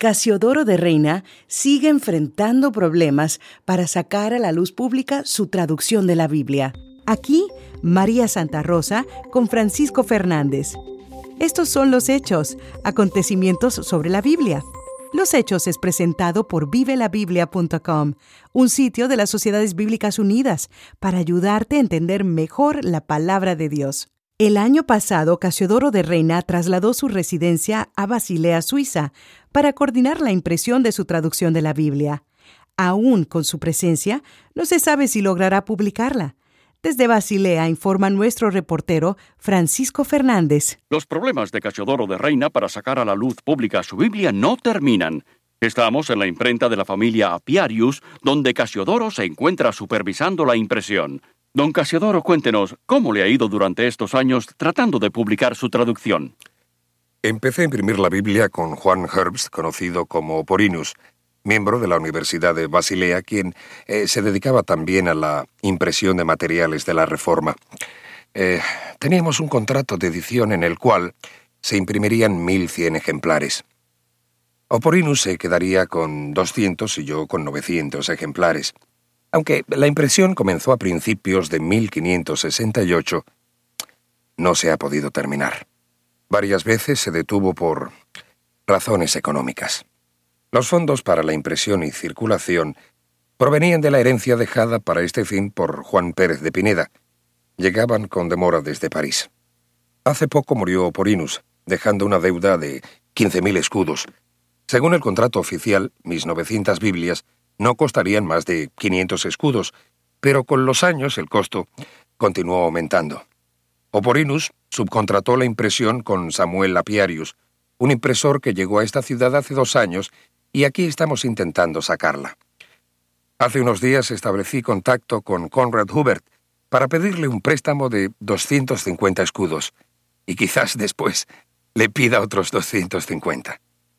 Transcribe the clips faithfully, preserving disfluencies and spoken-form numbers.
Casiodoro de Reina sigue enfrentando problemas para sacar a la luz pública su traducción de la Biblia. Aquí, María Santa Rosa con Francisco Fernández. Estos son los hechos, acontecimientos sobre la Biblia. Los Hechos es presentado por vive la biblia punto com, un sitio de las Sociedades Bíblicas Unidas para ayudarte a entender mejor la palabra de Dios. El año pasado, Casiodoro de Reina trasladó su residencia a Basilea, Suiza, para coordinar la impresión de su traducción de la Biblia. Aún con su presencia, no se sabe si logrará publicarla. Desde Basilea informa nuestro reportero Francisco Fernández. Los problemas de Casiodoro de Reina para sacar a la luz pública su Biblia no terminan. Estamos en la imprenta de la familia Apiarius, donde Casiodoro se encuentra supervisando la impresión. Don Casiodoro, cuéntenos, ¿cómo le ha ido durante estos años tratando de publicar su traducción? Empecé a imprimir la Biblia con Juan Herbst, conocido como Oporinus, miembro de la Universidad de Basilea, quien eh, se dedicaba también a la impresión de materiales de la Reforma. Eh, teníamos un contrato de edición en el cual se imprimirían mil cien ejemplares. Oporinus se quedaría con doscientos y yo con novecientos ejemplares. Aunque la impresión comenzó a principios de mil quinientos sesenta y ocho, no se ha podido terminar. Varias veces se detuvo por razones económicas. Los fondos para la impresión y circulación provenían de la herencia dejada para este fin por Juan Pérez de Pineda. Llegaban con demora desde París. Hace poco murió Oporinus, dejando una deuda de quince mil escudos. Según el contrato oficial, mis novecientas Biblias no costarían más de quinientos escudos, pero con los años el costo continuó aumentando. Oporinus subcontrató la impresión con Samuel Apiarius, un impresor que llegó a esta ciudad hace dos años y aquí estamos intentando sacarla. Hace unos días establecí contacto con Conrad Hubert para pedirle un préstamo de doscientos cincuenta escudos y quizás después le pida otros doscientos cincuenta.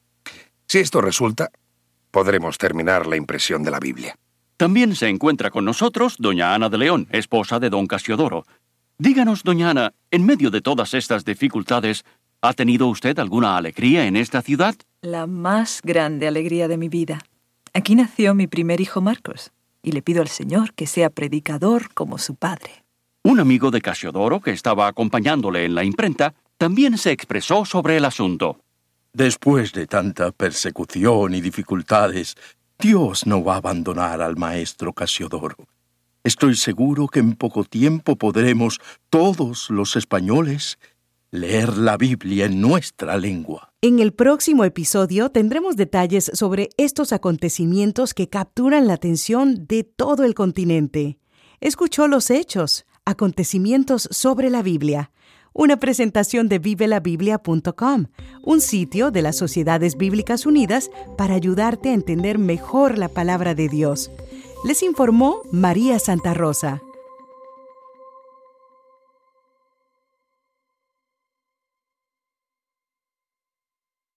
Si esto resulta, podremos terminar la impresión de la Biblia. También se encuentra con nosotros doña Ana de León, esposa de don Casiodoro. Díganos, doña Ana, en medio de todas estas dificultades, ¿ha tenido usted alguna alegría en esta ciudad? La más grande alegría de mi vida. Aquí nació mi primer hijo Marcos, y le pido al Señor que sea predicador como su padre. Un amigo de Casiodoro, que estaba acompañándole en la imprenta, también se expresó sobre el asunto. Después de tanta persecución y dificultades, Dios no va a abandonar al maestro Casiodoro. Estoy seguro que en poco tiempo podremos, todos los españoles, leer la Biblia en nuestra lengua. En el próximo episodio tendremos detalles sobre estos acontecimientos que capturan la atención de todo el continente. Escuchó Los Hechos, acontecimientos sobre la Biblia. Una presentación de vive la biblia punto com, un sitio de las Sociedades Bíblicas Unidas para ayudarte a entender mejor la palabra de Dios. Les informó María Santa Rosa.